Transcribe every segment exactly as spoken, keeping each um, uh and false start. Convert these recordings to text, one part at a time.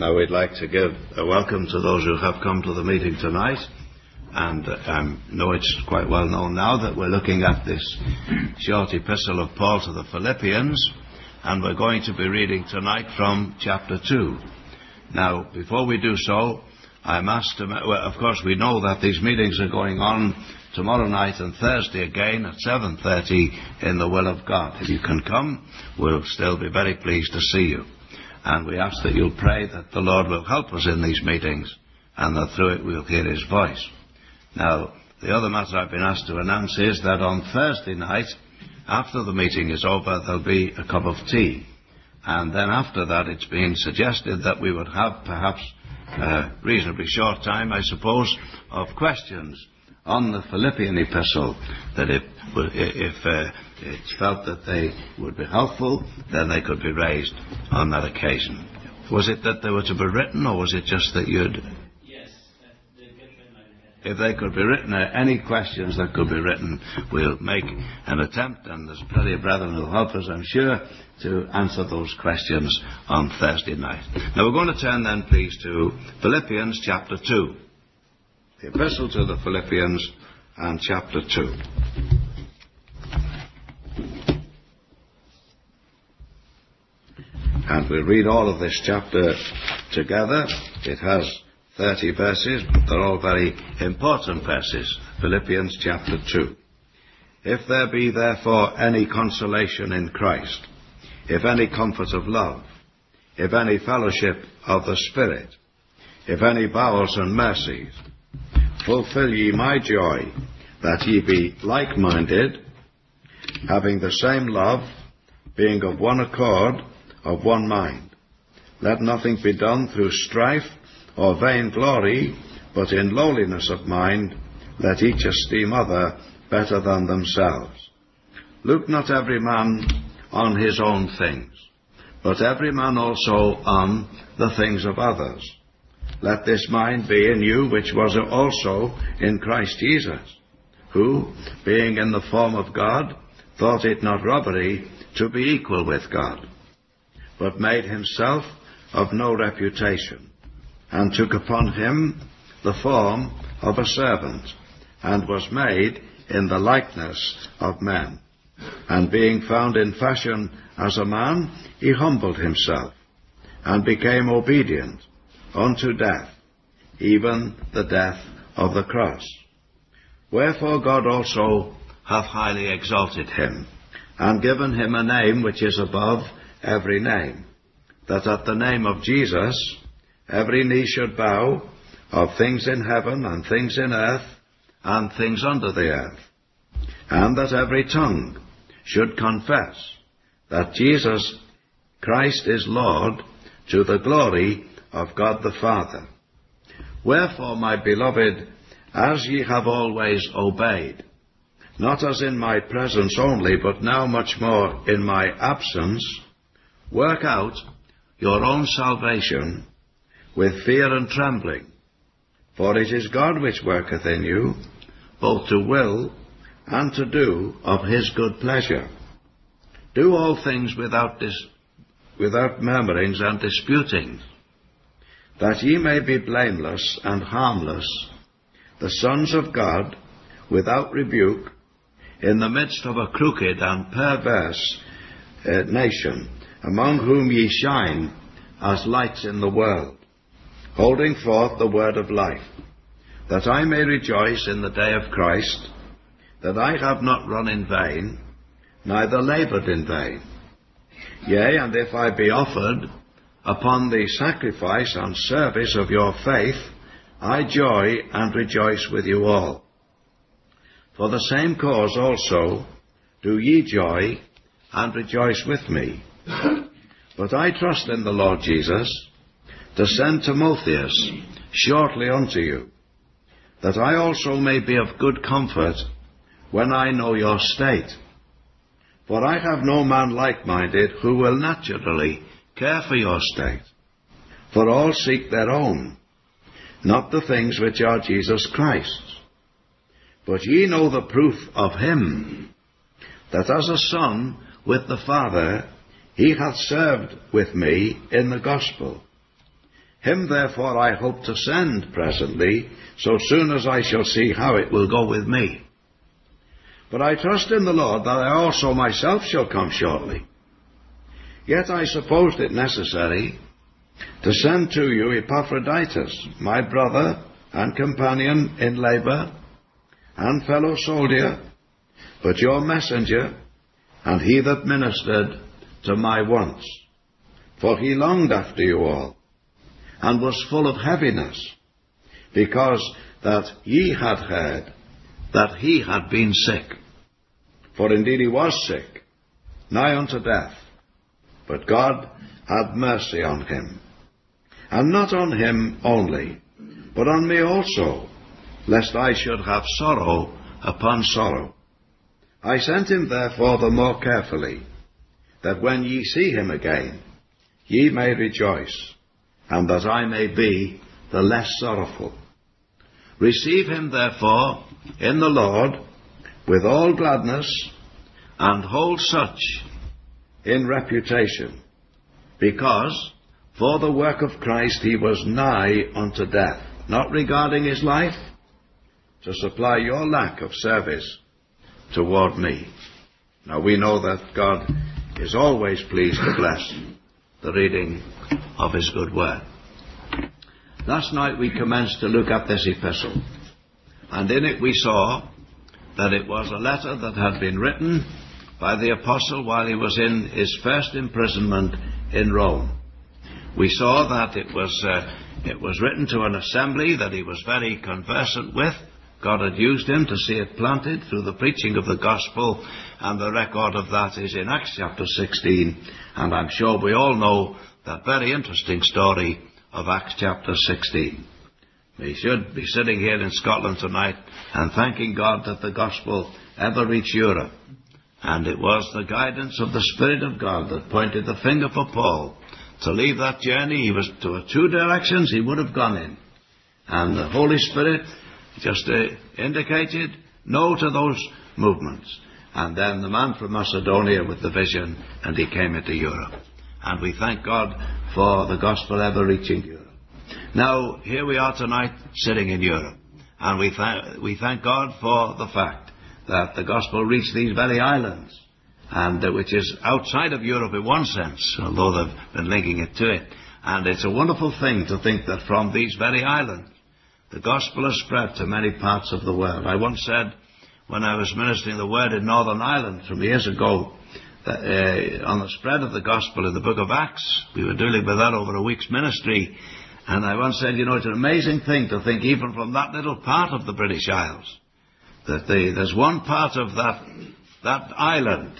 Now we'd like to give a welcome to those who have come to the meeting tonight, and uh, I know it's quite well known now that we're looking at this short epistle of Paul to the Philippians, and we're going to be reading tonight from chapter two. Now, before we do so, I'm asked to, well, of course we know that these meetings are going on tomorrow night and Thursday again at seven thirty in the will of God. If you can come, we'll still be very pleased to see you. And we ask that you'll pray that the Lord will help us in these meetings and that through it we'll hear his voice. Now, the other matter I've been asked to announce is that on Thursday night, after the meeting is over, there'll be a cup of tea. And then after that, it's been suggested that we would have perhaps a reasonably short time, I suppose, of questions on the Philippian epistle, that if, if uh, it's felt that they would be helpful, then they could be raised on that occasion. Was it that they were to be written, or was it just that you'd... Yes, they get written. If they could be written, uh, any questions that could be written, we'll make an attempt, and there's plenty of brethren who will help us, I'm sure, to answer those questions on Thursday night. Now we're going to turn then, please, to Philippians chapter two. The Epistle to the Philippians and chapter two. And we'll read all of this chapter together. It has thirty verses, but they're all very important verses. Philippians chapter two. If there be therefore any consolation in Christ, if any comfort of love, if any fellowship of the Spirit, if any bowels and mercies, fulfill ye my joy, that ye be like-minded, having the same love, being of one accord, of one mind. Let nothing be done through strife or vain glory, but in lowliness of mind, let each esteem other better than themselves. Look not every man on his own things, but every man also on the things of others. Let this mind be in you, which was also in Christ Jesus, who, being in the form of God, thought it not robbery to be equal with God, but made himself of no reputation, and took upon him the form of a servant, and was made in the likeness of men. And being found in fashion as a man, he humbled himself, and became obedient unto death, even the death of the cross. Wherefore God also hath highly exalted him, and given him a name which is above every name, that at the name of Jesus every knee should bow, of things in heaven and things in earth and things under the earth, and that every tongue should confess that Jesus Christ is Lord, to the glory of God the Father. Wherefore, my beloved, as ye have always obeyed, not as in my presence only, but now much more in my absence, work out your own salvation with fear and trembling. For it is God which worketh in you, both to will and to do of his good pleasure. Do all things without dis- without murmurings and disputings, that ye may be blameless and harmless, the sons of God, without rebuke, in the midst of a crooked and perverse uh, nation, among whom ye shine as lights in the world, holding forth the word of life, that I may rejoice in the day of Christ, that I have not run in vain, neither laboured in vain. Yea, and if I be offered upon the sacrifice and service of your faith, I joy and rejoice with you all. For the same cause also do ye joy and rejoice with me. But I trust in the Lord Jesus to send Timotheus shortly unto you, that I also may be of good comfort when I know your state. For I have no man like-minded who will naturally care for your state. For all seek their own, not the things which are Jesus Christ's. But ye know the proof of him, that as a son with the Father, he hath served with me in the gospel. Him therefore I hope to send presently, so soon as I shall see how it will go with me. But I trust in the Lord that I also myself shall come shortly. Yet I supposed it necessary to send to you Epaphroditus, my brother and companion in labour and fellow soldier, but your messenger, and he that ministered to my wants. For he longed after you all, and was full of heaviness, because that ye had heard that he had been sick. For indeed he was sick, nigh unto death, but God had mercy on him. And not on him only, but on me also, lest I should have sorrow upon sorrow. I sent him therefore the more carefully, that when ye see him again, ye may rejoice, and that I may be the less sorrowful. Receive him therefore in the Lord with all gladness, and hold such in reputation, because for the work of Christ he was nigh unto death, not regarding his life, to supply your lack of service toward me. Now we know that God is always pleased to bless the reading of his good word. Last night we commenced to look at this epistle, and in it we saw that it was a letter that had been written by the apostle while he was in his first imprisonment in Rome. We saw that it was uh, it was written to an assembly that he was very conversant with. God had used him to see it planted through the preaching of the gospel, and the record of that is in Acts chapter sixteen, and I'm sure we all know that very interesting story of Acts chapter sixteen. We should be sitting here in Scotland tonight and thanking God that the gospel ever reached Europe. And it was the guidance of the Spirit of God that pointed the finger for Paul to leave that journey. He was to two directions he would have gone in. And the Holy Spirit just uh, indicated no to those movements. And then the man from Macedonia with the vision, and he came into Europe. And we thank God for the gospel ever reaching Europe. Now, here we are tonight sitting in Europe. And we, th- we thank God for the fact that the gospel reached these very islands, and uh, which is outside of Europe in one sense, although they've been linking it to it. And it's a wonderful thing to think that from these very islands, the gospel has spread to many parts of the world. I once said, when I was ministering the word in Northern Ireland some years ago, that, uh, on the spread of the gospel in the book of Acts, we were dealing with that over a week's ministry, and I once said, you know, it's an amazing thing to think even from that little part of the British Isles, that they, there's one part of that that island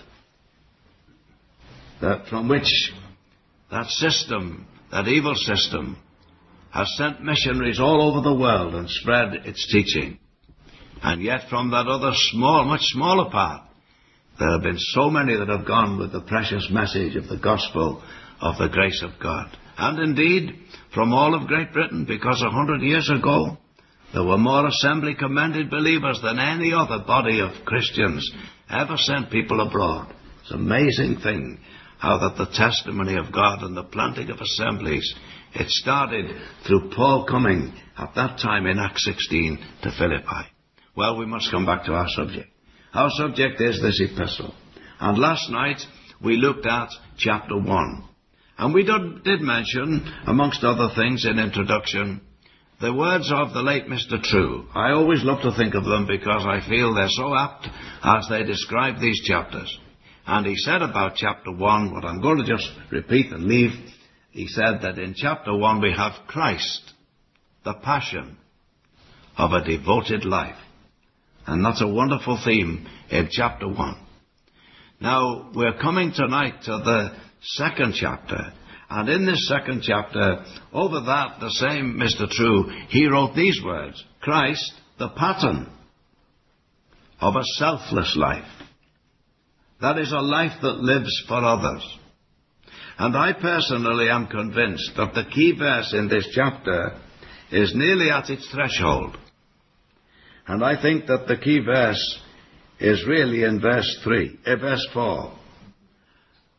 that from which that system, that evil system, has sent missionaries all over the world and spread its teaching. And yet from that other small, much smaller part, there have been so many that have gone with the precious message of the gospel of the grace of God. And indeed, from all of Great Britain, because a hundred years ago, there were more Assembly Commended believers than any other body of Christians ever sent people abroad. It's an amazing thing how that the testimony of God and the planting of assemblies, it started through Paul coming at that time in Acts sixteen to Philippi. Well, we must come back to our subject. Our subject is this epistle. And last night we looked at chapter one. And we did, did mention, amongst other things in introduction, the words of the late Mister True. I always love to think of them because I feel they're so apt as they describe these chapters. And he said about chapter one, what I'm going to just repeat and leave, he said that in chapter one we have Christ, the passion of a devoted life. And that's a wonderful theme in chapter one. Now, we're coming tonight to the second chapter. And in this second chapter, over that, the same Mister True, he wrote these words: Christ, the pattern of a selfless life. That is a life that lives for others. And I personally am convinced that the key verse in this chapter is nearly at its threshold. And I think that the key verse is really in verse three, uh, verse four.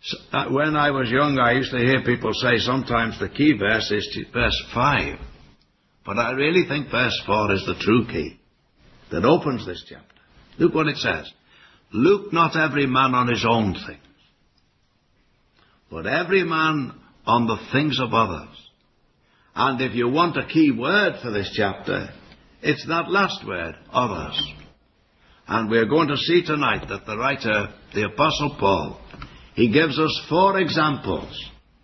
So, uh, when I was young, I used to hear people say sometimes the key verse is verse five. But I really think verse four is the true key that opens this chapter. Look what it says. Look not every man on his own things, but every man on the things of others. And if you want a key word for this chapter, it's that last word, others. And we're going to see tonight that the writer, the Apostle Paul, he gives us four examples,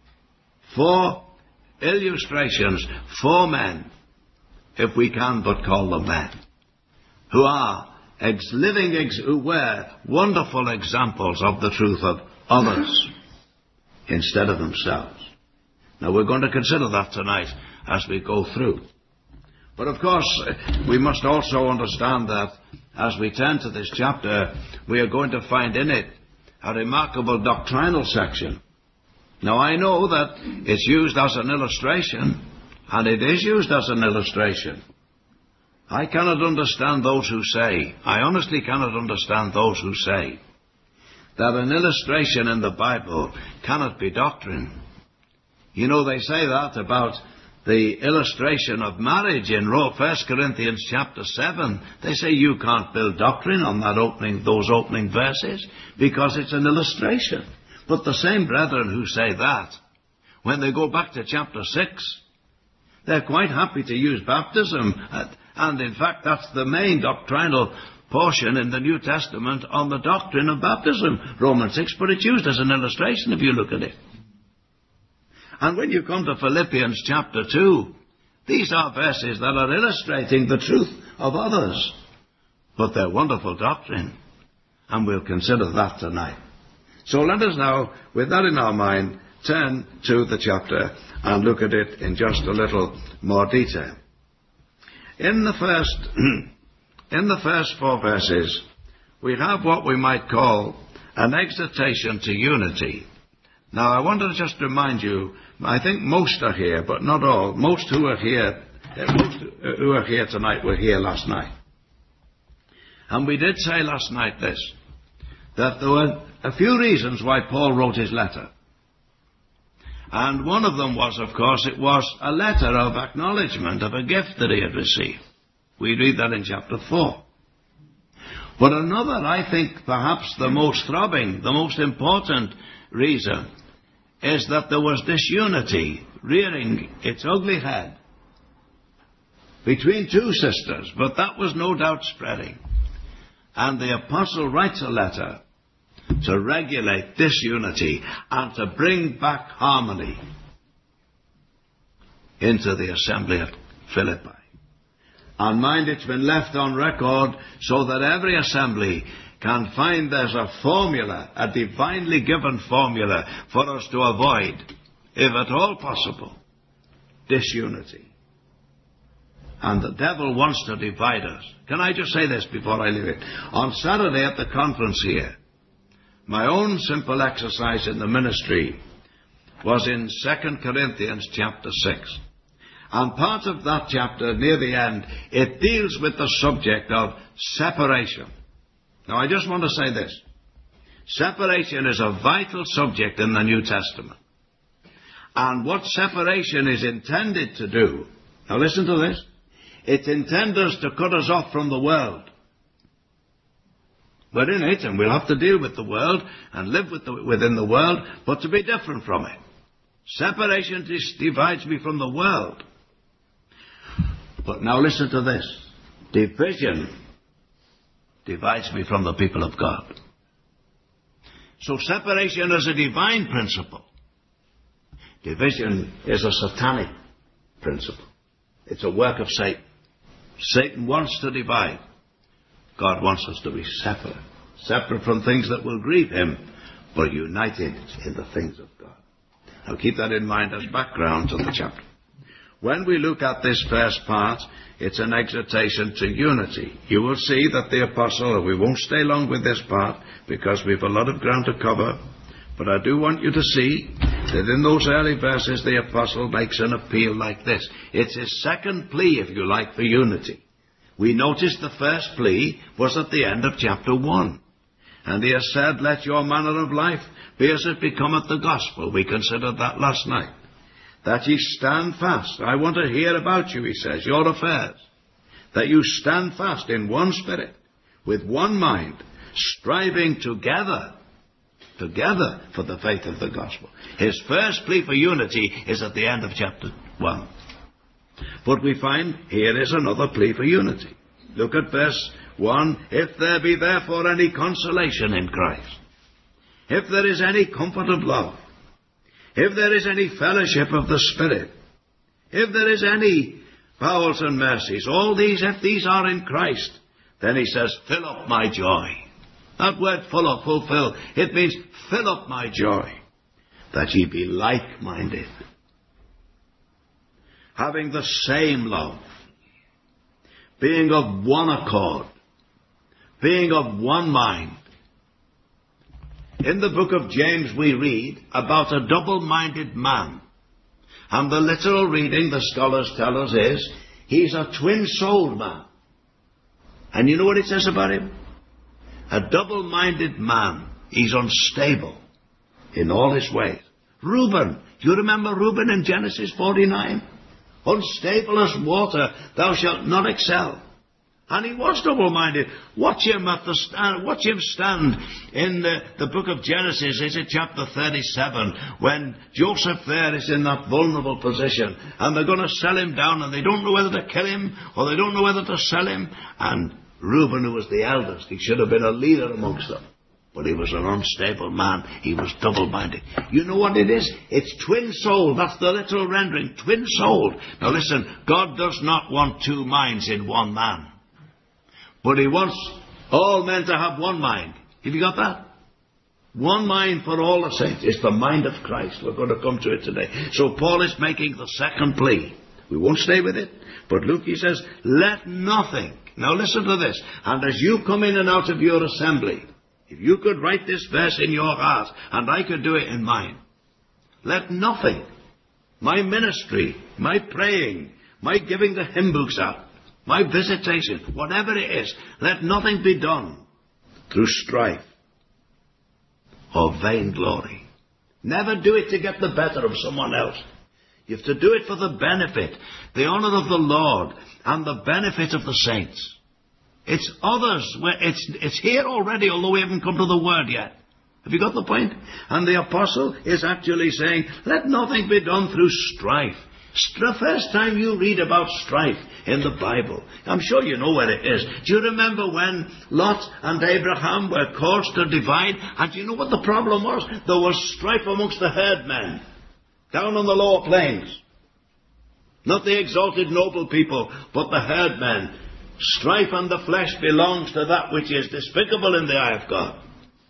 four illustrations, four men, if we can but call them men, who are ex- living, ex- who were wonderful examples of the truth of others instead of themselves. Now we're going to consider that tonight as we go through. But of course, we must also understand that as we turn to this chapter, we are going to find in it a remarkable doctrinal section. Now I know that it's used as an illustration, and it is used as an illustration. I cannot understand those who say, I honestly cannot understand those who say, that an illustration in the Bible cannot be doctrine. You know, they say that about the illustration of marriage in First Corinthians chapter seven. They say you can't build doctrine on that opening, those opening verses, because it's an illustration. But the same brethren who say that, when they go back to chapter six, they're quite happy to use baptism. And in fact, that's the main doctrinal portion in the New Testament on the doctrine of baptism, Romans six, but it's used as an illustration if you look at it. And when you come to Philippians chapter two, these are verses that are illustrating the truth of others. But they're wonderful doctrine. And we'll consider that tonight. So let us now, with that in our mind, turn to the chapter and look at it in just a little more detail. In the first, in the first four verses, we have what we might call an exhortation to unity. Now, I want to just remind you, I think most are here, but not all. Most who are here, most who are here tonight were here last night. And we did say last night this, that there were a few reasons why Paul wrote his letter. And one of them was, of course, it was a letter of acknowledgement of a gift that he had received. We read that in chapter four. But another, I think, perhaps the most throbbing, the most important reason is that there was disunity rearing its ugly head between two sisters, but that was no doubt spreading. And the apostle writes a letter to regulate disunity and to bring back harmony into the assembly at Philippi. And mind, it's been left on record so that every assembly can find there's a formula, a divinely given formula for us to avoid, if at all possible, disunity. And the devil wants to divide us. Can I just say this before I leave it? On Saturday at the conference here, my own simple exercise in the ministry was in Second Corinthians chapter six. And part of that chapter, near the end, it deals with the subject of separation. Now, I just want to say this. Separation is a vital subject in the New Testament. And what separation is intended to do, now listen to this, it intends us to cut us off from the world. We're in it, and we'll have to deal with the world and live with the, within the world, but to be different from it. Separation dis- divides me from the world. But now listen to this. Division divides me from the people of God. So separation is a divine principle. Division is a satanic principle. It's a work of Satan. Satan wants to divide. God wants us to be separate. Separate from things that will grieve him, but united in the things of God. Now keep that in mind as background to the chapter. When we look at this first part, it's an exhortation to unity. You will see that the apostle, we won't stay long with this part because we have a lot of ground to cover, but I do want you to see that in those early verses the apostle makes an appeal like this. It's his second plea, if you like, for unity. We noticed the first plea was at the end of chapter one. And he has said, let your manner of life be as it becometh the gospel. We considered that last night. That ye stand fast. I want to hear about you, he says, your affairs. That you stand fast in one spirit, with one mind, striving together, together for the faith of the gospel. His first plea for unity is at the end of chapter one. But we find here is another plea for unity. Look at verse one. If there be therefore any consolation in Christ, if there is any comfort of love, if there is any fellowship of the Spirit, if there is any bowels and mercies, all these, if these are in Christ, then he says, fill up my joy. That word full up, fulfill, it means fill up my joy, that ye be like-minded, having the same love, being of one accord, being of one mind. In the book of James we read about a double-minded man. And the literal reading, the scholars tell us, is he's a twin-souled man. And you know what it says about him? A double-minded man. He's unstable in all his ways. Reuben. Do you remember Reuben in Genesis forty-nine? Unstable as water, thou shalt not excel. And he was double-minded. Watch him at the stand, watch him stand in the, the book of Genesis. Is it chapter thirty-seven, when Joseph there is in that vulnerable position, and they're going to sell him down, and they don't know whether to kill him or they don't know whether to sell him. And Reuben, who was the eldest, he should have been a leader amongst them, but he was an unstable man. He was double-minded. You know what it is? It's twin-souled. That's the literal rendering. Twin-souled. Now listen, God does not want two minds in one man. But he wants all men to have one mind. Have you got that? One mind for all the saints. It's the mind of Christ. We're going to come to it today. So Paul is making the second plea. We won't stay with it. But Luke, he says, let nothing. Now listen to this. And as you come in and out of your assembly, if you could write this verse in your heart, and I could do it in mine, let nothing, my ministry, my praying, my giving the hymn books out, my visitation, whatever it is, let nothing be done through strife or vainglory. Never do it to get the better of someone else. You have to do it for the benefit, the honor of the Lord, and the benefit of the saints. It's others. It's, it's here already, although we haven't come to the word yet. Have you got the point? And the apostle is actually saying, let nothing be done through strife. The first time you read about strife in the Bible, I'm sure you know where it is. Do you remember when Lot and Abraham were caused to divide? And do you know what the problem was? There was strife amongst the herdmen down on the lower plains. Not the exalted noble people, but the herdmen. Strife and the flesh belongs to that which is despicable in the eye of God.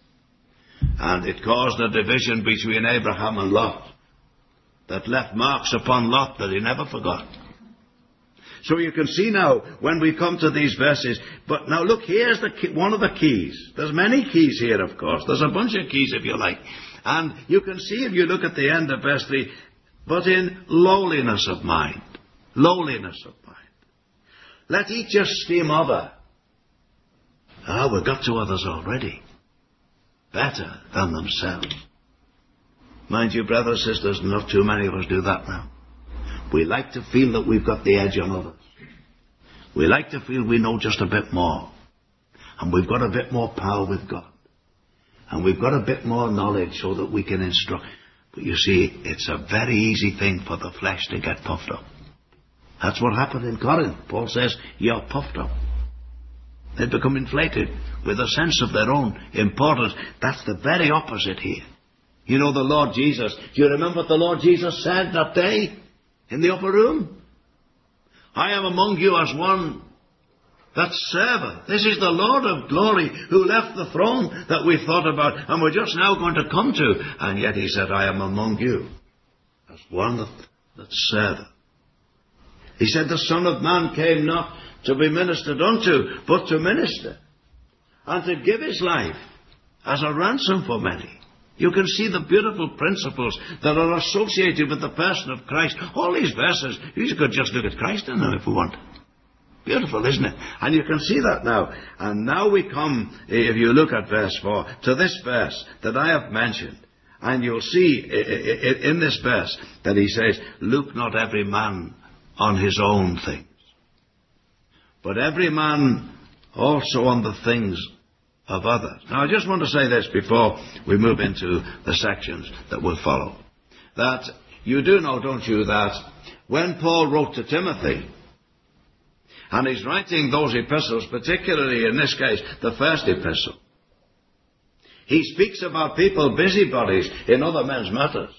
And it caused a division between Abraham and Lot that left marks upon Lot that he never forgot. So you can see now when we come to these verses. But now look, here's the key, one of the keys. There's many keys here, of course. There's a bunch of keys, if you like. And you can see if you look at the end of verse three, but in lowliness of mind. Lowliness of mind. Let each esteem other. Ah, we've got to others already. Better than themselves. Mind you, brothers and sisters, not too many of us do that now. We like to feel that we've got the edge on others. We like to feel we know just a bit more. And we've got a bit more power with God. And we've got a bit more knowledge so that we can instruct. But you see, it's a very easy thing for the flesh to get puffed up. That's what happened in Corinth. Paul says, you're puffed up. They become inflated with a sense of their own importance. That's the very opposite here. You know the Lord Jesus. Do you remember what the Lord Jesus said that day in the upper room? I am among you as one that serveth. This is the Lord of glory who left the throne that we thought about and we're just now going to come to. And yet he said, I am among you as one that, that serveth. He said, the Son of Man came not to be ministered unto, but to minister, and to give his life as a ransom for many. You can see the beautiful principles that are associated with the person of Christ. All these verses, you could just look at Christ in them if we want. Beautiful, isn't it? And you can see that now. And now we come, if you look at verse four, to this verse that I have mentioned. And you'll see in this verse that he says, look not every man on his own things, but every man also on the things of others. Now, I just want to say this before we move into the sections that will follow. That you do know, don't you, that when Paul wrote to Timothy, and he's writing those epistles, particularly in this case, the first epistle, he speaks about people busybodies in other men's matters.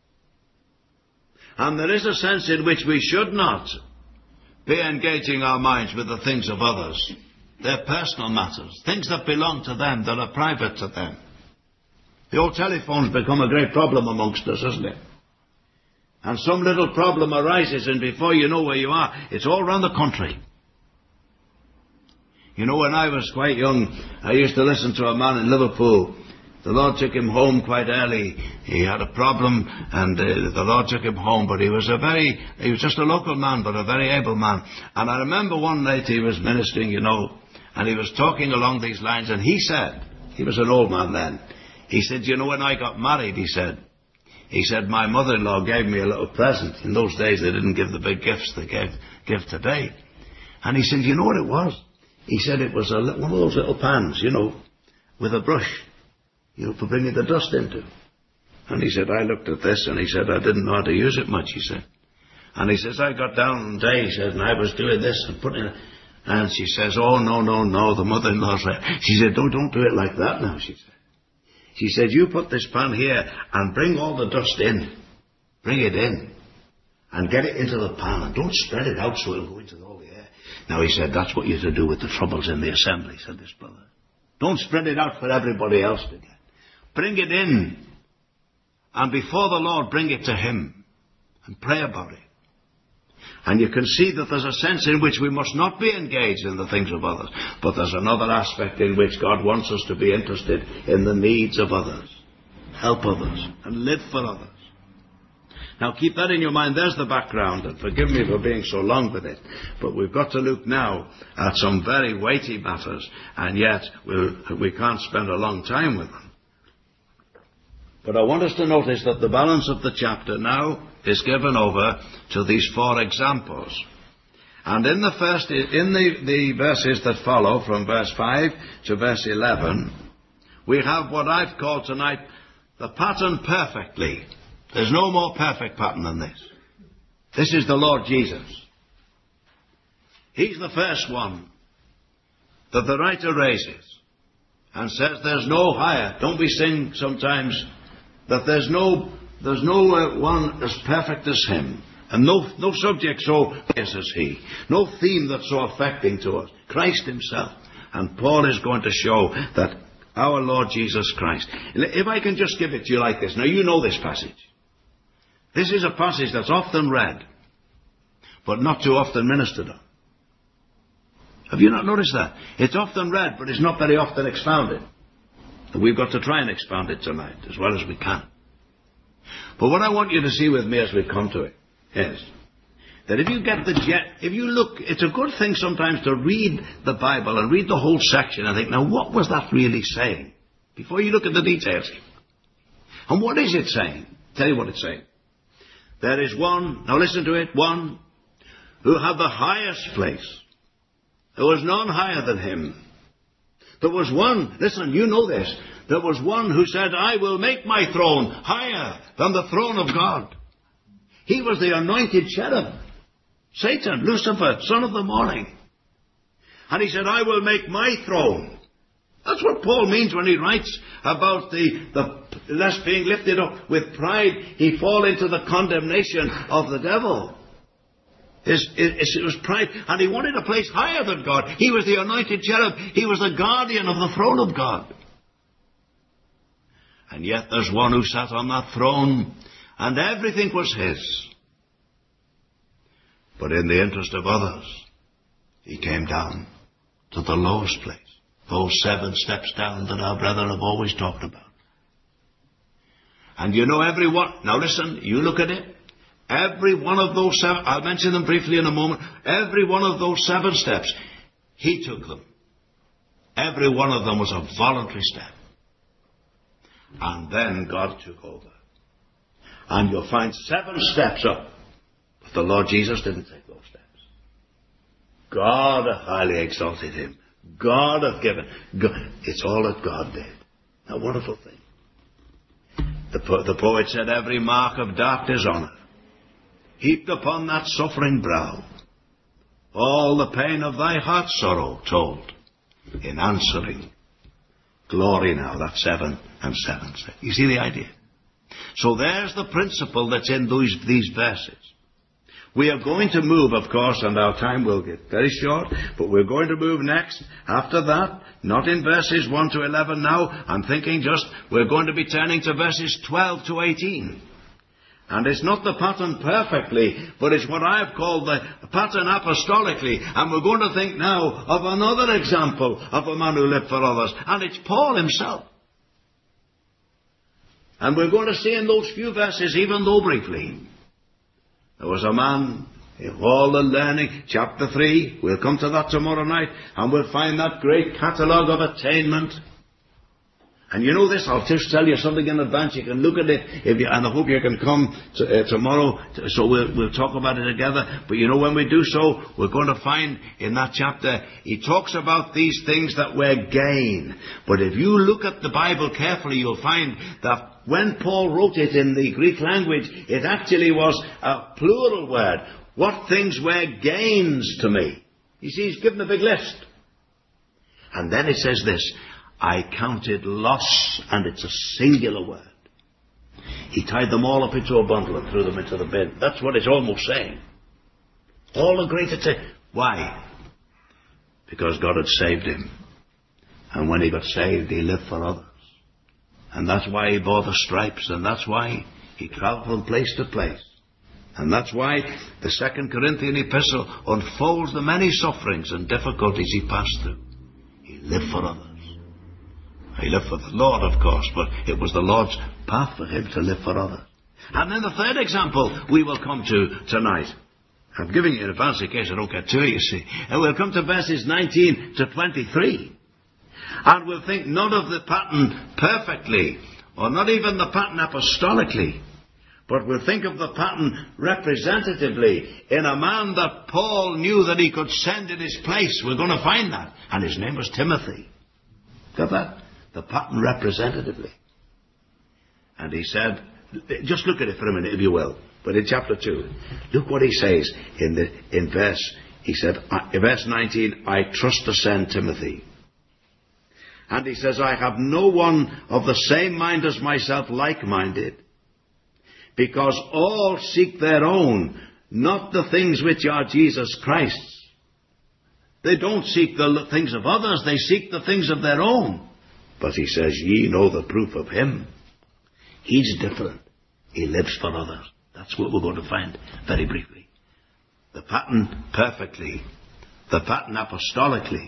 And there is a sense in which we should not be engaging our minds with the things of others. Their personal matters, things that belong to them, that are private to them. The old telephone's become a great problem amongst us, hasn't it? And some little problem arises, and before you know where you are, it's all around the country. You know, when I was quite young, I used to listen to a man in Liverpool. The Lord took him home quite early. He had a problem, and uh, the Lord took him home. But he was a very, he was just a local man, but a very able man. And I remember one night he was ministering, you know, and he was talking along these lines, and he said, he was an old man then, he said, you know, when I got married, he said, he said, my mother-in-law gave me a little present. In those days, they didn't give the big gifts they give, give today. And he said, you know what it was? He said it was a, one of those little pans, you know, with a brush, you know, for bringing the dust into. And he said, I looked at this, and he said, I didn't know how to use it much, he said. And he says, I got down one day, he said, and I was doing this and putting it. And she says, oh, no, no, no, the mother-in-law said, she said, don't, don't do it like that now, she said. She said, you put this pan here and bring all the dust in. Bring it in. And get it into the pan, and don't spread it out so it'll go into all the air. Now, he said, that's what you're to do with the troubles in the assembly, said this brother. Don't spread it out for everybody else to get. Bring it in. And before the Lord, bring it to him. And pray about it. And you can see that there's a sense in which we must not be engaged in the things of others. But there's another aspect in which God wants us to be interested in the needs of others. Help others. And live for others. Now keep that in your mind. There's the background. And forgive me for being so long with it. But we've got to look now at some very weighty matters. And yet we'll, we can't spend a long time with them. But I want us to notice that the balance of the chapter now is given over to these four examples. And in the first, in the, the verses that follow, from verse five to verse eleven, we have what I've called tonight the pattern perfectly. There's no more perfect pattern than this. This is the Lord Jesus. He's the first one that the writer raises and says there's no higher. Don't we sing sometimes that there's no there's no uh, one as perfect as him, and no no subject so as he, no theme that's so affecting to us. Christ himself. And Paul is going to show that our Lord Jesus Christ. If I can just give it to you like this. Now you know this passage. This is a passage that's often read, but not too often ministered on. Have you not noticed that? It's often read, but it's not very often expounded. And we've got to try and expound it tonight as well as we can. But what I want you to see with me as we come to it is that if you get the jet, if you look, it's a good thing sometimes to read the Bible and read the whole section and think, now what was that really saying? Before you look at the details. And what is it saying? Tell you what it's saying. There is one, now listen to it, one who had the highest place. There was none higher than him. There was one, listen, you know this, there was one who said, I will make my throne higher than the throne of God. He was the anointed cherub. Satan, Lucifer, son of the morning. And he said, I will make my throne. That's what Paul means when he writes about the, the lest being lifted up with pride, he fall into the condemnation of the devil. His, his, it was pride, and he wanted a place higher than God. He was the anointed cherub. He was the guardian of the throne of God. And yet there's one who sat on that throne, and everything was his. But in the interest of others, he came down to the lowest place. Those seven steps down that our brethren have always talked about. And you know everyone, now listen, you look at it, Every one of those seven, I'll mention them briefly in a moment, every one of those seven steps, he took them. Every one of them was a voluntary step. And then God took over. And you'll find seven steps up. But the Lord Jesus didn't take those steps. God hath highly exalted him. God hath given. God, it's all that God did. A wonderful thing. The, po- the poet said, every mark of darkness on her, heaped upon that suffering brow, all the pain of thy heart sorrow told, in answering, glory now, that's seven and seven. You see the idea? So there's the principle that's in these, these verses. We are going to move, of course, and our time will get very short, but we're going to move next. After that, not in verses one to eleven now, I'm thinking just, we're going to be turning to verses twelve to eighteen. And it's not the pattern perfectly, but it's what I've called the pattern apostolically. And we're going to think now of another example of a man who lived for others, and it's Paul himself. And we're going to see in those few verses, even though briefly, there was a man, in all the learning, chapter three, we'll come to that tomorrow night, and we'll find that great catalogue of attainment. And you know this, I'll just tell you something in advance, you can look at it, if you, and I hope you can come to, uh, tomorrow, to, so we'll, we'll talk about it together. But you know, when we do so, we're going to find in that chapter, he talks about these things that were gain. But if you look at the Bible carefully, you'll find that when Paul wrote it in the Greek language, it actually was a plural word. What things were gains to me? You see, he's given a big list. And then it says this, I counted loss, and it's a singular word. He tied them all up into a bundle and threw them into the bin. That's what it's almost saying. All the greater thing. Why? Because God had saved him. And when he got saved, he lived for others. And that's why he bore the stripes, and that's why he travelled from place to place. And that's why the Second Corinthian epistle unfolds the many sufferings and difficulties he passed through. He lived for others. He lived for the Lord, of course, but it was the Lord's path for him to live for others. And then the third example we will come to tonight. I'm giving you in advance in case I don't get to it, you see. And we'll come to verses nineteen to twenty-three. And we'll think not of the pattern perfectly, or not even the pattern apostolically, but we'll think of the pattern representatively in a man that Paul knew that he could send in his place. We're going to find that. And his name was Timothy. Got that? The pattern representatively. And he said, just look at it for a minute if you will, but in chapter two, look what he says in the in verse, he said, in verse nineteen, I trust to send Timothy. And he says, I have no one of the same mind as myself like-minded, because all seek their own, not the things which are Jesus Christ's. They don't seek the things of others, they seek the things of their own. But he says, ye know the proof of him. He's different. He lives for others. That's what we're going to find very briefly. The pattern perfectly. The pattern apostolically.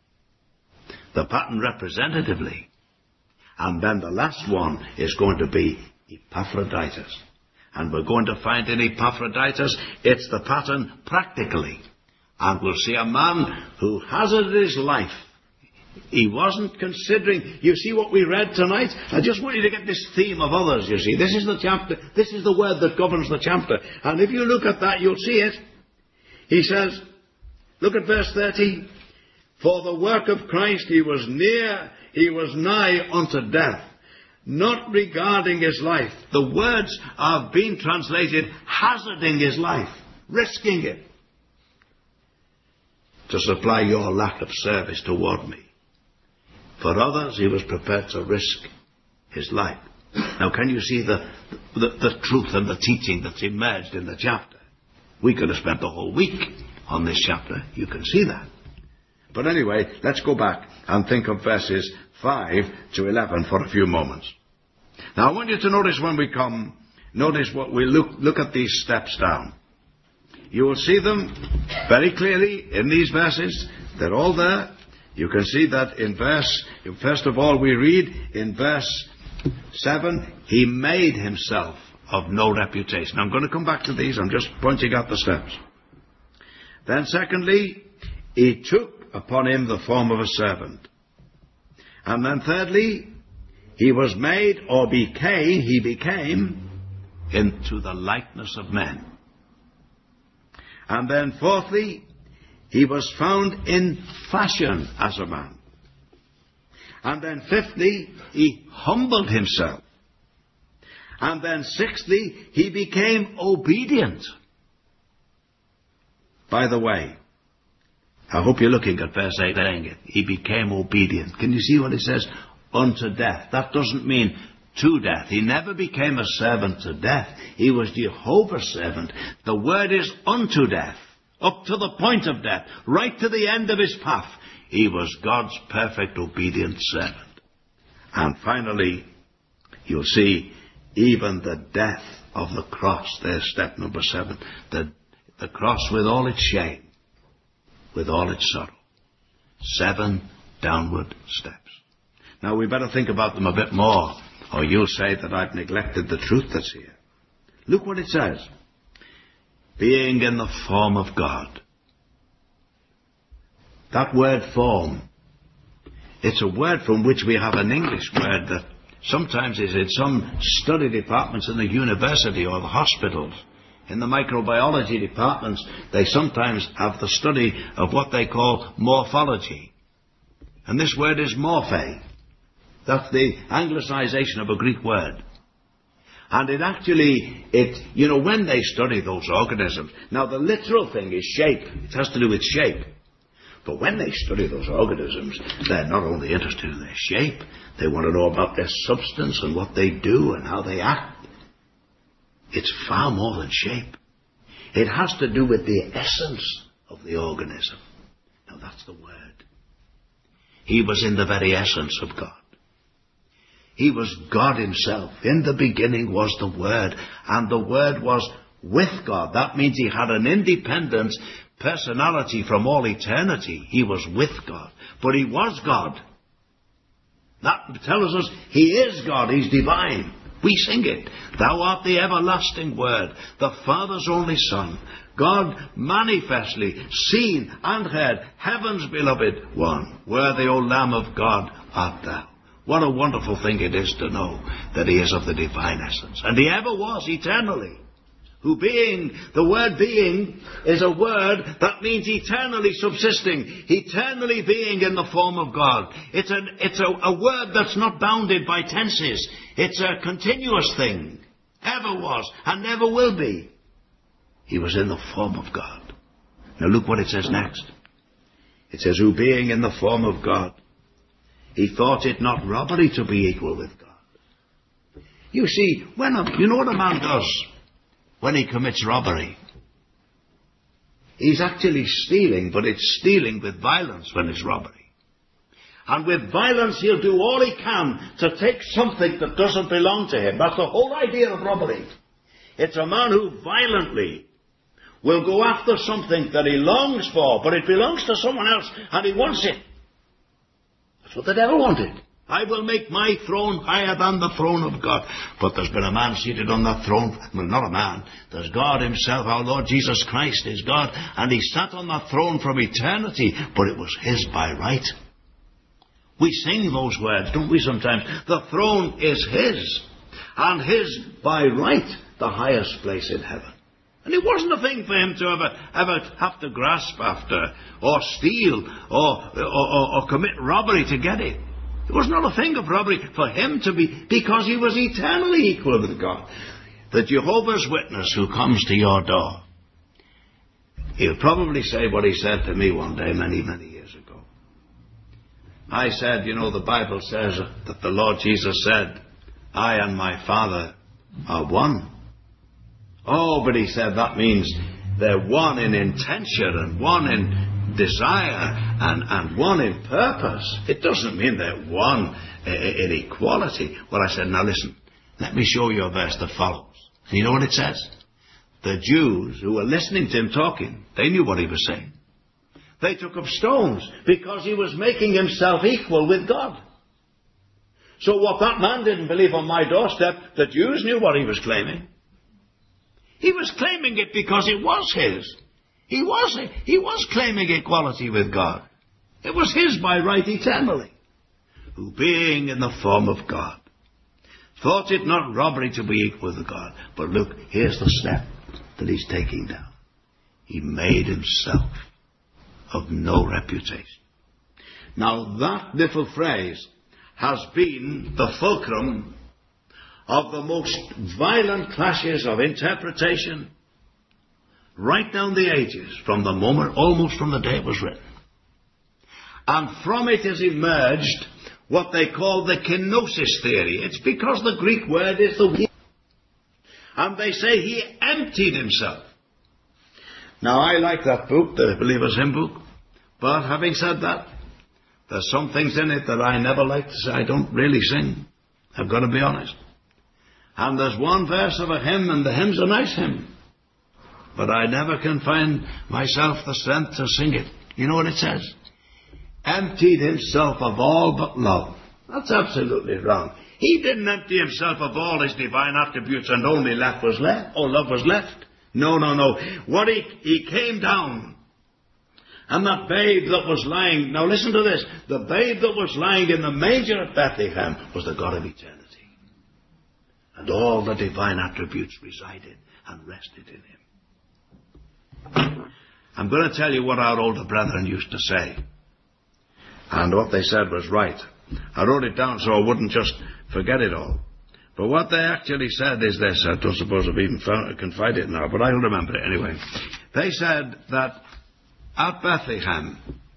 The pattern representatively. And then the last one is going to be Epaphroditus. And we're going to find in Epaphroditus, it's the pattern practically. And we'll see a man who hazarded his life. He wasn't considering, you see what we read tonight? I just want you to get this theme of others, you see. This is the chapter, this is the word that governs the chapter. And if you look at that, you'll see it. He says, look at verse thirty. For the work of Christ he was near, he was nigh unto death, not regarding his life. The words are being translated, hazarding his life, risking it, to supply your lack of service toward me. For others, he was prepared to risk his life. Now, can you see the, the, the truth and the teaching that's emerged in the chapter? We could have spent the whole week on this chapter. You can see that. But anyway, let's go back and think of verses five to eleven for a few moments. Now, I want you to notice when we come, notice what we look, look at these steps down. You will see them very clearly in these verses. They're all there. You can see that in verse, first of all, we read in verse seven, he made himself of no reputation. I'm going to come back to these. I'm just pointing out the steps. Then secondly, he took upon him the form of a servant. And then thirdly, he was made or became, he became into the likeness of men. And then fourthly, he was found in fashion as a man. And then fifthly, he humbled himself. And then sixthly, he became obedient. By the way, I hope you're looking at verse eight saying it. He became obedient. Can you see what it says? Unto death. That doesn't mean to death. He never became a servant to death. He was Jehovah's servant. The word is unto death. Up to the point of death. Right to the end of his path. He was God's perfect obedient servant. And finally, you'll see even the death of the cross. There's step number seven. The, the cross with all its shame. With all its sorrow. Seven downward steps. Now we better think about them a bit more, or you'll say that I've neglected the truth that's here. Look what it says. Being in the form of God. That word form, it's a word from which we have an English word that sometimes is in some study departments in the university or the hospitals. In the microbiology departments, they sometimes have the study of what they call morphology. And this word is morphe. That's the anglicization of a Greek word. And it actually, it, you know, when they study those organisms, now the literal thing is shape. It has to do with shape. But when they study those organisms, they're not only interested in their shape, they want to know about their substance and what they do and how they act. It's far more than shape. It has to do with the essence of the organism. Now that's the word. He was in the very essence of God. He was God himself. In the beginning was the Word, and the Word was with God. That means he had an independent personality from all eternity. He was with God. But he was God. That tells us he is God. He's divine. We sing it. Thou art the everlasting Word, the Father's only Son, God manifestly seen and heard, heaven's beloved one. Worthy, O Lamb of God, art thou. What a wonderful thing it is to know that he is of the divine essence. And he ever was eternally. Who being, the word being is a word that means eternally subsisting, eternally being in the form of God. It's, an, it's a, a word that's not bounded by tenses. It's a continuous thing. Ever was and never will be. He was in the form of God. Now look what it says next. It says, who being in the form of God, he thought it not robbery to be equal with God. You see, when a, you know what a man does when he commits robbery? He's actually stealing, but it's stealing with violence when it's robbery. And with violence he'll do all he can to take something that doesn't belong to him. That's the whole idea of robbery. It's a man who violently will go after something that he longs for, but it belongs to someone else and he wants it. That's what the devil wanted. I will make my throne higher than the throne of God. But there's been a man seated on that throne. Well, not a man. There's God himself. Our Lord Jesus Christ is God. And he sat on that throne from eternity. But it was his by right. We sing those words, don't we, sometimes? The throne is his. And his by right, the highest place in heaven. And it wasn't a thing for him to ever, ever have to grasp after, or steal, or, or, or, or commit robbery to get it. It was not a thing of robbery for him to be, because he was eternally equal with God. The Jehovah's Witness who comes to your door, he'll probably say what he said to me one day many, many years ago. I said, you know, the Bible says that the Lord Jesus said, I and my Father are one. Oh, but he said that means they're one in intention and one in desire and, and one in purpose. It doesn't mean they're one in equality. Well, I said, now listen, let me show you a verse that follows. And you know what it says? The Jews who were listening to him talking, they knew what he was saying. They took up stones because he was making himself equal with God. So what that man didn't believe on my doorstep, the Jews knew what he was claiming. He was claiming it because it was his. He was, he was claiming equality with God. It was his by right eternally. Who being in the form of God, thought it not robbery to be equal with God. But look, here's the step that he's taking down. He made himself of no reputation. Now that little phrase has been the fulcrum of the most violent clashes of interpretation right down the ages, from the moment, almost from the day it was written. And from it has emerged what they call the kenosis theory. It's because the Greek word is the word. And they say he emptied himself. Now I like that book, the Believer's Hymn Book, but having said that, there's some things in it that I never like to say. I don't really sing. I've got to be honest. And there's one verse of a hymn, and the hymn's a nice hymn, but I never can find myself the strength to sing it. You know what it says? Emptied himself of all but love. That's absolutely wrong. He didn't empty himself of all his divine attributes and only left was left, or love was left. No, no, no. What he, he came down, and that babe that was lying, now listen to this, the babe that was lying in the manger at Bethlehem was the God of eternity. And all the divine attributes resided and rested in him. I'm going to tell you what our older brethren used to say. And what they said was right. I wrote it down so I wouldn't just forget it all. But what they actually said is this. I don't suppose I've even found, I can find it now, but I'll remember it anyway. They said that at Bethlehem,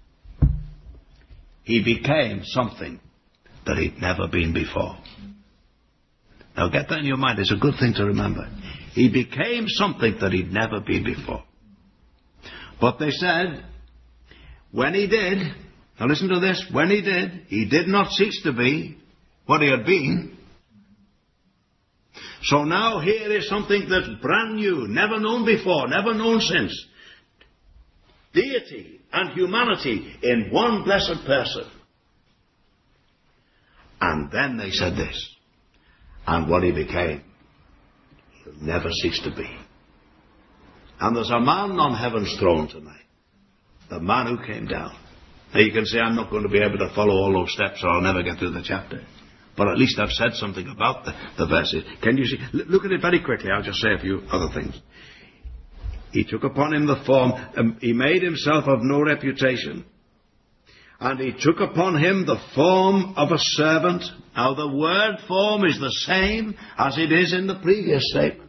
he became something that he'd never been before. Now get that in your mind. It's a good thing to remember. He became something that he'd never been before. But they said, when he did, now listen to this, when he did, he did not cease to be what he had been. So now here is something that's brand new, never known before, never known since. Deity and humanity in one blessed person. And then they said this, and what he became, he'll never cease to be. And there's a man on heaven's throne tonight, the man who came down. Now you can say, I'm not going to be able to follow all those steps or I'll never get through the chapter. But at least I've said something about the, the verses. Can you see? L- look at it very quickly. I'll just say a few other things. He took upon him the form, um, he made himself of no reputation. And he took upon him the form of a servant. Now the word form is the same as it is in the previous statement.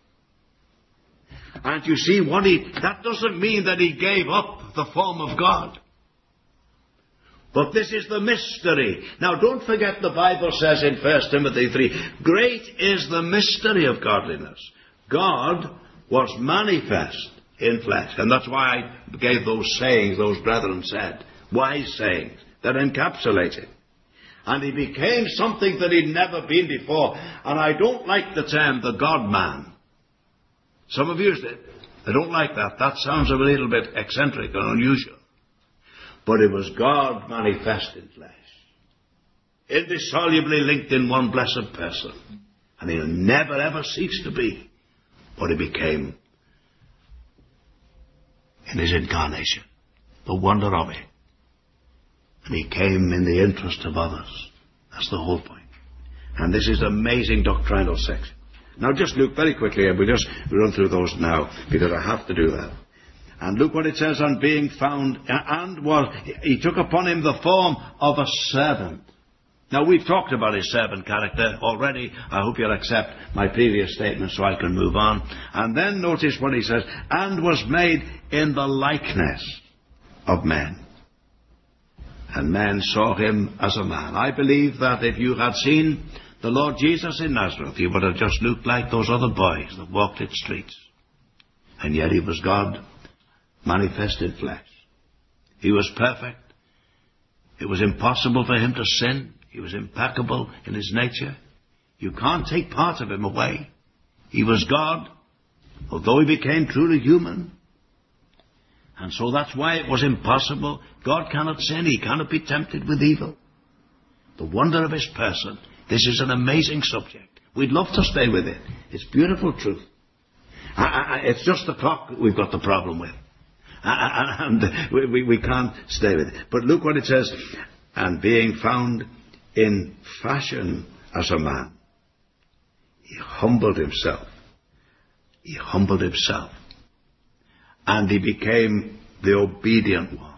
And you see what he, that doesn't mean that he gave up the form of God. But this is the mystery. Now don't forget the Bible says in First Timothy three, great is the mystery of godliness. God was manifest in flesh. And that's why I gave those sayings those brethren said. Wise sayings that encapsulate it. And he became something that he'd never been before. And I don't like the term the God-man. Some have used it. I don't like that. That sounds a little bit eccentric and unusual. But it was God manifest in flesh. Indissolubly linked in one blessed person. And he'll never ever cease to be. But he became in his incarnation. The wonder of it. And he came in the interest of others. That's the whole point. And this is amazing doctrinal section. Now just look very quickly, and we'll just run through those now, because I have to do that. And look what it says on being found, and was, he took upon him the form of a servant. Now we've talked about his servant character already. I hope you'll accept my previous statement so I can move on. And then notice what he says, and was made in the likeness of men. And men saw him as a man. I believe that if you had seen the Lord Jesus in Nazareth, he would have just looked like those other boys that walked its streets. And yet he was God manifest in flesh. He was perfect. It was impossible for him to sin. He was impeccable in his nature. You can't take part of him away. He was God, although he became truly human. And so that's why it was impossible. God cannot sin. He cannot be tempted with evil. The wonder of his person. This is an amazing subject. We'd love to stay with it. It's beautiful truth. It's just the clock we've got the problem with. And we, we, we can't stay with it. But look what it says. And being found in fashion as a man, he humbled himself. He humbled himself. And he became the obedient one.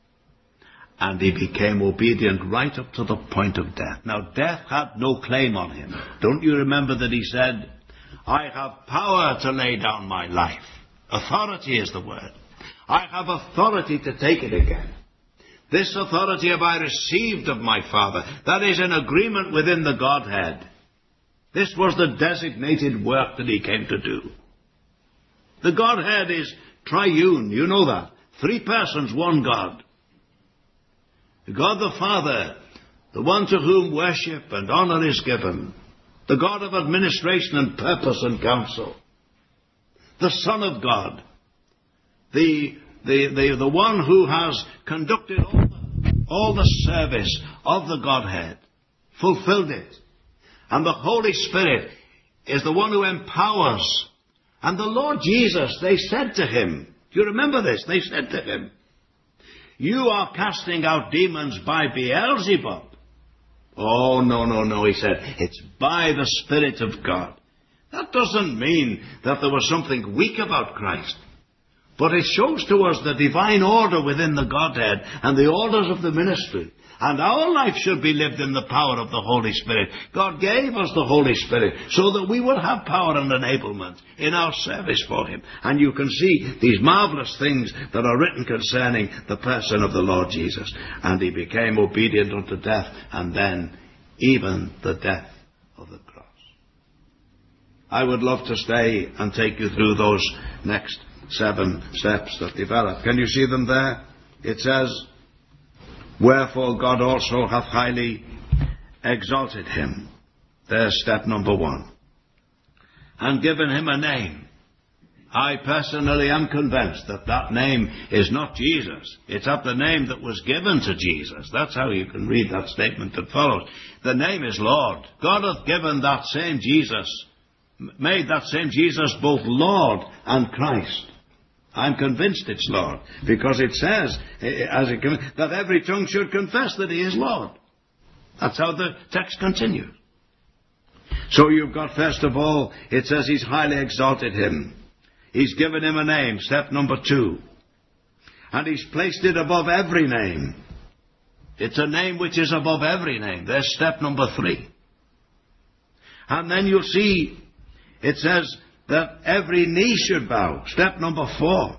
And he became obedient right up to the point of death. Now, death had no claim on him. Don't you remember that he said, I have power to lay down my life. Authority is the word. I have authority to take it again. This authority have I received of my Father. That is in agreement within the Godhead. This was the designated work that he came to do. The Godhead is triune, you know that. Three persons, one God. God the Father, the one to whom worship and honor is given. The God of administration and purpose and counsel. The Son of God. The, the, the, the one who has conducted all the, all the service of the Godhead. Fulfilled it. And the Holy Spirit is the one who empowers. And the Lord Jesus, they said to him, do you remember this? They said to him, you are casting out demons by Beelzebub. Oh, no, no, no, he said, it's by the Spirit of God. That doesn't mean that there was something weak about Christ. But it shows to us the divine order within the Godhead and the orders of the ministry. And our life should be lived in the power of the Holy Spirit. God gave us the Holy Spirit so that we would have power and enablement in our service for Him. And you can see these marvelous things that are written concerning the person of the Lord Jesus. And He became obedient unto death, and then even the death of the cross. I would love to stay and take you through those next seven steps that develop. Can you see them there? It says, wherefore God also hath highly exalted him. There's step number one. And given him a name. I personally am convinced that that name is not Jesus. It's at the name that was given to Jesus. That's how you can read that statement that follows. The name is Lord. God hath given that same Jesus, made that same Jesus both Lord and Christ. I'm convinced it's Lord, because it says, as it comes, that every tongue should confess that He is Lord. That's how the text continues. So you've got, first of all, it says He's highly exalted Him. He's given Him a name, step number two. And He's placed it above every name. It's a name which is above every name. There's step number three. And then you'll see, it says that every knee should bow. Step number four.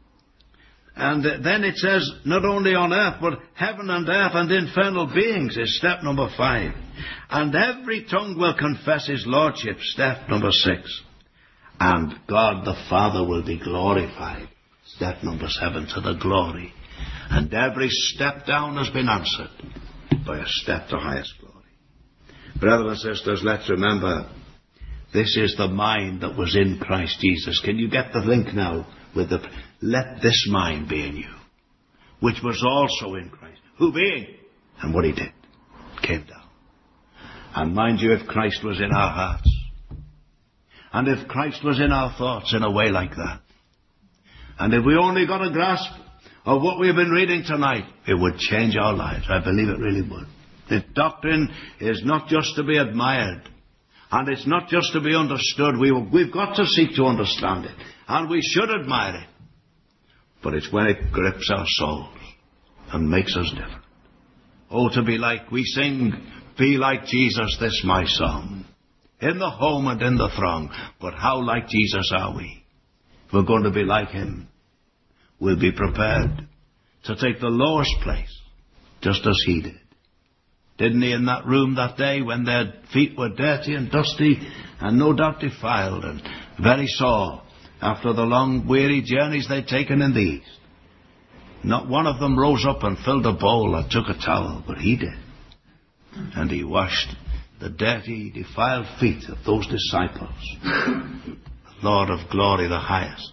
And then it says, not only on earth, but heaven and earth and infernal beings is step number five. And every tongue will confess His Lordship, step number six. And God the Father will be glorified, step number seven, to the glory. And every step down has been answered by a step to highest glory. Brothers and sisters, let's remember, this is the mind that was in Christ Jesus. Can you get the link now with the, let this mind be in you, which was also in Christ. Who being? And what He did, came down. And mind you, if Christ was in our hearts, and if Christ was in our thoughts in a way like that, and if we only got a grasp of what we've been reading tonight, it would change our lives. I believe it really would. The doctrine is not just to be admired. And it's not just to be understood. We, we've got to seek to understand it. And we should admire it. But it's when it grips our souls and makes us different. Oh, to be like, we sing, be like Jesus, this my song. In the home and in the throng. But how like Jesus are we? If we're going to be like Him, we'll be prepared to take the lowest place, just as He did. Didn't He in that room that day when their feet were dirty and dusty and no doubt defiled and very sore after the long weary journeys they'd taken in the east? Not one of them rose up and filled a bowl or took a towel, but He did. And He washed the dirty, defiled feet of those disciples. The Lord of glory, the highest.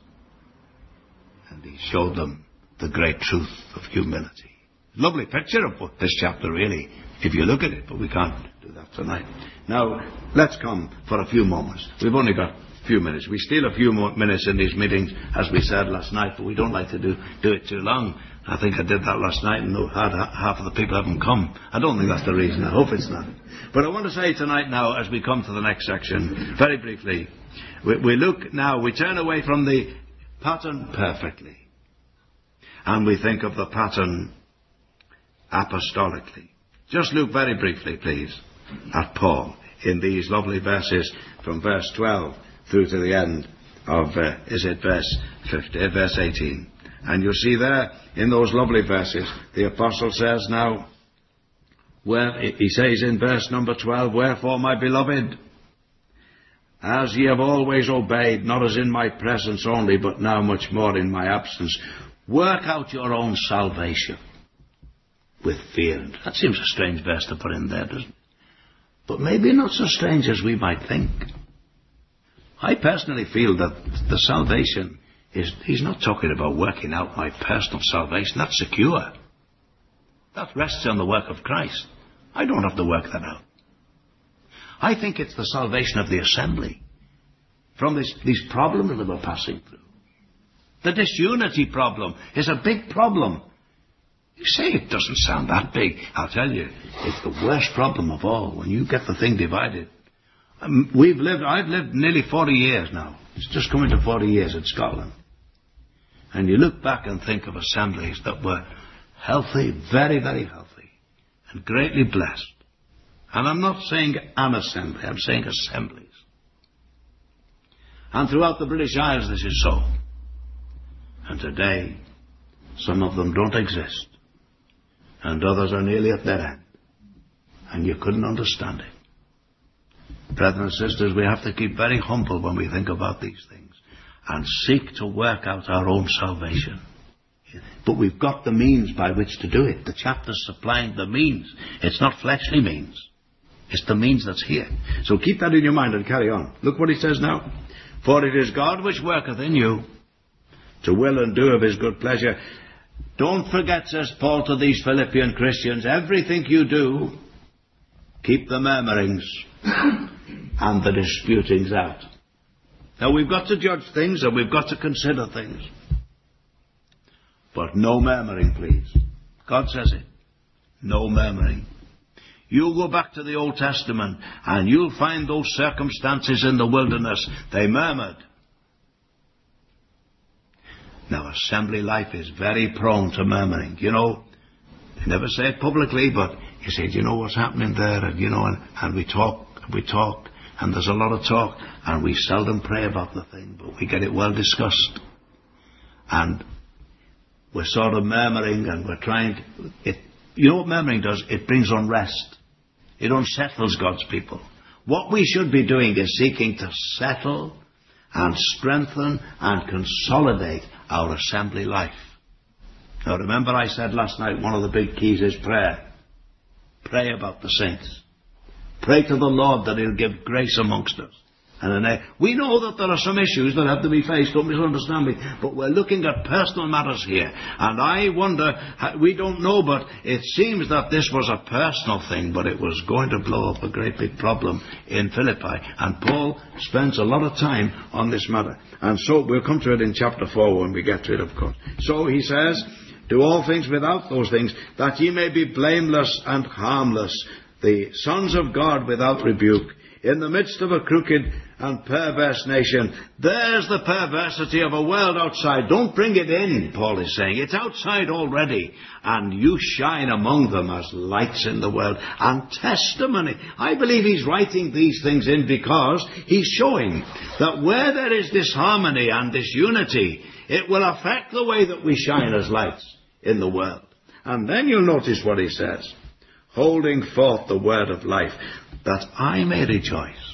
And He showed them the great truth of humility. Lovely picture of this chapter, really, if you look at it, but we can't do that tonight. Now, let's come for a few moments. We've only got few minutes. We steal a few more minutes in these meetings, as we said last night, but we don't like to do, do it too long. I think I did that last night, and half of the people haven't come. I don't think that's the reason. I hope it's not. But I want to say tonight now, as we come to the next section, very briefly, we, we look now, we turn away from the pattern perfectly, and we think of the pattern apostolically. Just look very briefly, please, at Paul in these lovely verses from verse twelve through to the end of, uh, is it verse fifty, uh, verse eighteen. And you see there, in those lovely verses, the apostle says now, where he says in verse number twelve, "Wherefore, my beloved, as ye have always obeyed, not as in my presence only, but now much more in my absence, work out your own salvation with fear." That seems a strange verse to put in there, doesn't it? But maybe not so strange as we might think. I personally feel that the salvation is, he's not talking about working out my personal salvation. That's secure. That rests on the work of Christ. I don't have to work that out. I think it's the salvation of the assembly from this, these problems that we're passing through. The disunity problem is a big problem. You say it doesn't sound that big. I'll tell you, it's the worst problem of all when you get the thing divided. Um, we've lived, I've lived nearly forty years now. It's just coming to forty years in Scotland. And you look back and think of assemblies that were healthy, very, very healthy, and greatly blessed. And I'm not saying an assembly, I'm saying assemblies. And throughout the British Isles this is so. And today, some of them don't exist. And others are nearly at their end. And you couldn't understand it. Brethren and sisters, we have to keep very humble when we think about these things and seek to work out our own salvation. But we've got the means by which to do it. The chapter's supplying the means. It's not fleshly means. It's the means that's here. So keep that in your mind and carry on. Look what he says now. "For it is God which worketh in you to will and do of his good pleasure." Don't forget, says Paul to these Philippian Christians, everything you do, keep the murmurings and the disputings out. Now we've got to judge things and we've got to consider things. But no murmuring, please. God says it. No murmuring. You go back to the Old Testament and you'll find those circumstances in the wilderness. They murmured. Now, assembly life is very prone to murmuring. You know, they never say it publicly, but you say, do you know what's happening there? And, you know, and, and we talk, and we talk, and there's a lot of talk, and we seldom pray about the thing, but we get it well discussed. And we're sort of murmuring, and we're trying to... It, you know what murmuring does? It brings unrest. It unsettles God's people. What we should be doing is seeking to settle and strengthen and consolidate our assembly life. Now remember I said last night one of the big keys is prayer. Pray about the saints. Pray to the Lord that he'll give grace amongst us. And then, we know that there are some issues that have to be faced, don't misunderstand me, but we're looking at personal matters here. And I wonder, we don't know, but it seems that this was a personal thing, but it was going to blow up a great big problem in Philippi. And Paul spends a lot of time on this matter. And so we'll come to it in chapter four when we get to it, of course. So he says, "Do all things without those things, that ye may be blameless and harmless, the sons of God without rebuke, in the midst of a crooked and perverse nation." There's the perversity of a world outside. Don't bring it in, Paul is saying. It's outside already. And you shine among them as lights in the world. And testimony. I believe he's writing these things in because he's showing that where there is disharmony and disunity, it will affect the way that we shine as lights in the world. And then you'll notice what he says. "Holding forth the word of life, that I may rejoice."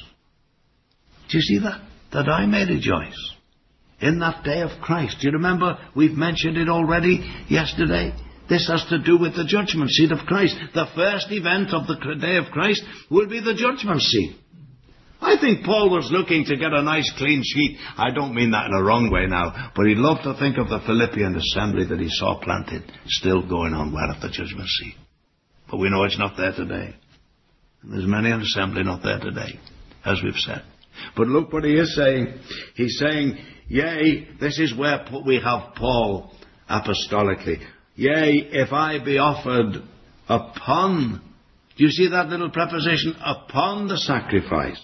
Do you see that? That I may rejoice in that day of Christ. Do you remember we've mentioned it already yesterday? This has to do with the judgment seat of Christ. The first event of the day of Christ will be the judgment seat. I think Paul was looking to get a nice clean sheet. I don't mean that in a wrong way now, but he'd love to think of the Philippian assembly that he saw planted still going on well at the judgment seat. But we know it's not there today. And there's many an assembly not there today, as we've said. But look what he is saying. He's saying, yea, this is where we have Paul apostolically. Yea, if I be offered upon, do you see that little preposition? Upon the sacrifice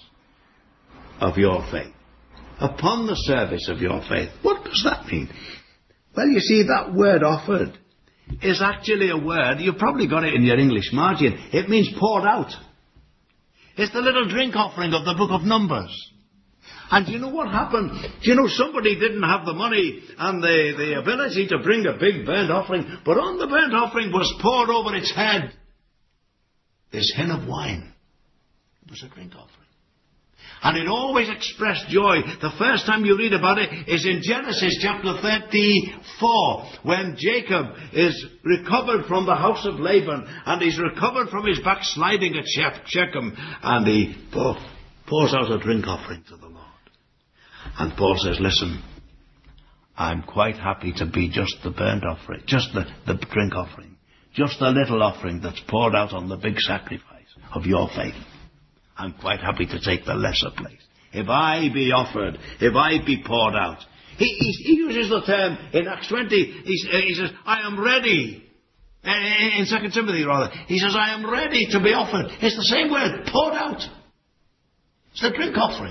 of your faith. Upon the service of your faith. What does that mean? Well, you see, that word offered is actually a word, you've probably got it in your English margin. It means poured out. It's the little drink offering of the book of Numbers. And do you know what happened? Do you know somebody didn't have the money and the, the ability to bring a big burnt offering, but on the burnt offering was poured over its head this hin of wine. It was a drink offering. And it always expressed joy. The first time you read about it is in Genesis chapter thirty-four, when Jacob is recovered from the house of Laban, and he's recovered from his backsliding at Shechem, and he pours out a drink offering to the Lord. And Paul says, listen, I'm quite happy to be just the burnt offering, just the, the drink offering, just the little offering that's poured out on the big sacrifice of your faith. I'm quite happy to take the lesser place. If I be offered, if I be poured out. He, he, he uses the term in Acts twenty, he, he says, I am ready. In Second Timothy, rather, he says, I am ready to be offered. It's the same word, poured out. It's the drink offering.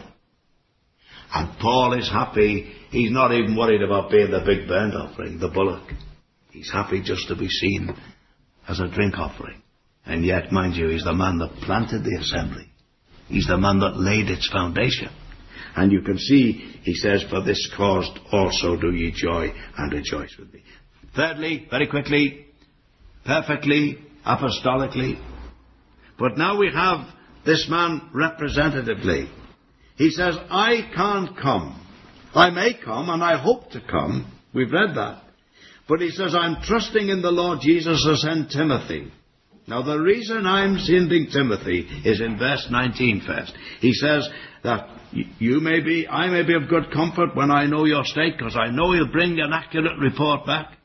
And Paul is happy. He's not even worried about being the big burnt offering, the bullock. He's happy just to be seen as a drink offering. And yet, mind you, he's the man that planted the assembly. He's the man that laid its foundation. And you can see, he says, for this cause also do ye joy and rejoice with me. Thirdly, very quickly, perfectly, apostolically. But now we have this man representatively. He says, I can't come. I may come and I hope to come. We've read that. But he says, I'm trusting in the Lord Jesus to send Timothy. Now, the reason I'm sending Timothy is in verse nineteen first. He says that you may be, I may be of good comfort when I know your state, because I know he'll bring an accurate report back.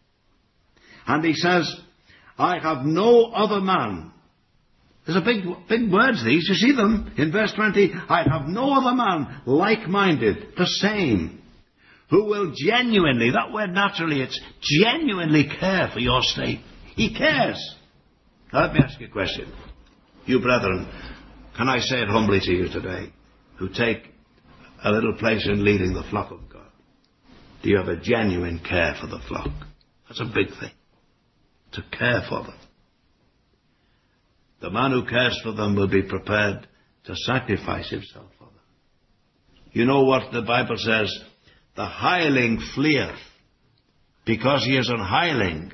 And he says, I have no other man. There's a big, big words these. You see them in verse twenty. I have no other man like-minded, the same, who will genuinely, that word naturally, it's genuinely care for your state. He cares. Now let me ask you a question. You brethren, can I say it humbly to you today, who take a little place in leading the flock of God? Do you have a genuine care for the flock? That's a big thing. To care for them. The man who cares for them will be prepared to sacrifice himself for them. You know what the Bible says? The hireling fleeth because he is an hireling.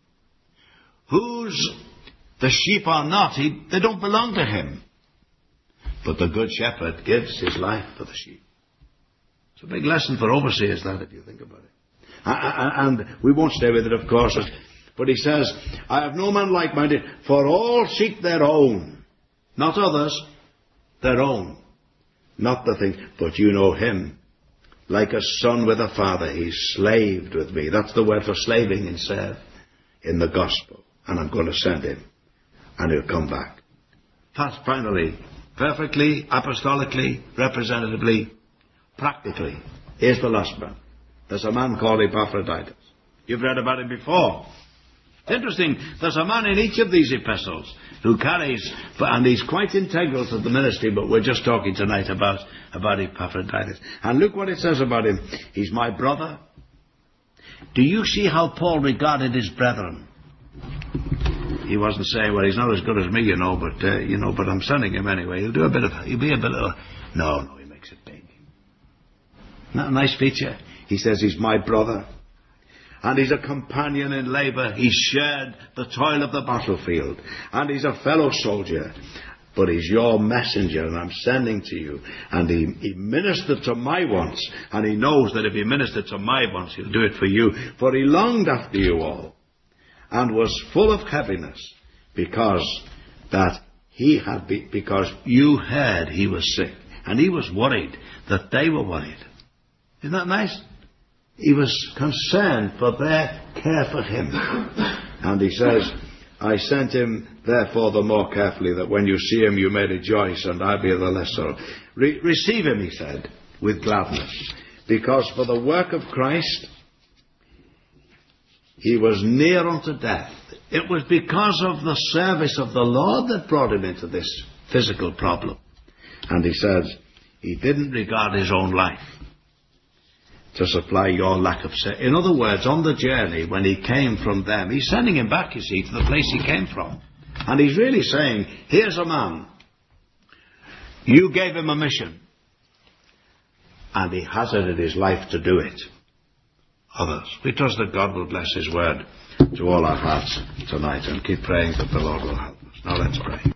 Whose the sheep are not, he, they don't belong to him. But the good shepherd gives his life for the sheep. It's a big lesson for overseers, that, if you think about it. And we won't stay with it, of course. But he says, I have no man like-minded, for all seek their own. Not others, their own. Not the thing, but you know him. Like a son with a father, he's slaved with me. That's the word for slaving in serve, in the gospel. And I'm going to send him. And he'll come back. Finally, perfectly, apostolically, representatively, practically. Here's the last one. There's a man called Epaphroditus. You've read about him before. It's interesting, there's a man in each of these epistles who carries, and he's quite integral to the ministry, but we're just talking tonight about, about Epaphroditus. And look what it says about him. He's my brother. Do you see how Paul regarded his brethren? He wasn't saying, well, he's not as good as me, you know, but, uh, you know, but I'm sending him anyway. He'll do a bit of, he'll be a bit of, no, no, he makes it big. Isn't that a nice feature? He says he's my brother. And he's a companion in labour. He's shared the toil of the battlefield. And he's a fellow soldier. But he's your messenger, and I'm sending to you. And he, he ministered to my wants. And he knows that if he ministered to my wants, he'll do it for you. For he longed after you all. And was full of heaviness. Because that he had be, because you heard he was sick. And he was worried that they were worried. Isn't that nice? He was concerned for their care for him. And he says, I sent him therefore the more carefully, that when you see him you may rejoice, and I be the less sorrow. Re- receive him, he said, with gladness, because for the work of Christ he was near unto death. It was because of the service of the Lord that brought him into this physical problem. And he says he didn't regard his own life to supply your lack of sin. In other words, on the journey, when he came from them, he's sending him back, you see, to the place he came from. And he's really saying, here's a man, you gave him a mission, and he hazarded his life to do it. Others. We trust that God will bless his word to all our hearts tonight, and keep praying that the Lord will help us. Now let's pray.